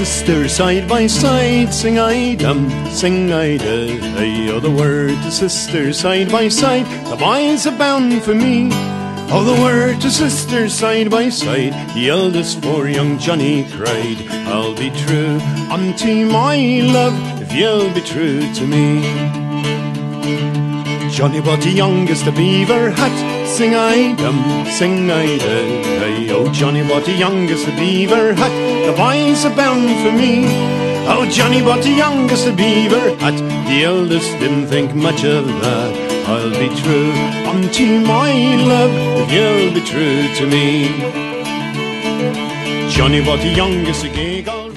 sister side by side. Sing I dum, sing I da. Hey, oh, the word to sister side by side. The boys are bound for me. Oh, the word to sister side by side. The eldest for young Johnny cried, I'll be true unto my love if you'll be true to me. Johnny bought the youngest a beaver hat. Sing I dum, sing I da. Hey, oh, Johnny bought the youngest a beaver hat. The boys are bound for me. Oh, Johnny bought the youngest a beaver hat. The eldest didn't think much of that. I'll be true unto my love if you'll be true to me. Johnny bought the youngest a gay gold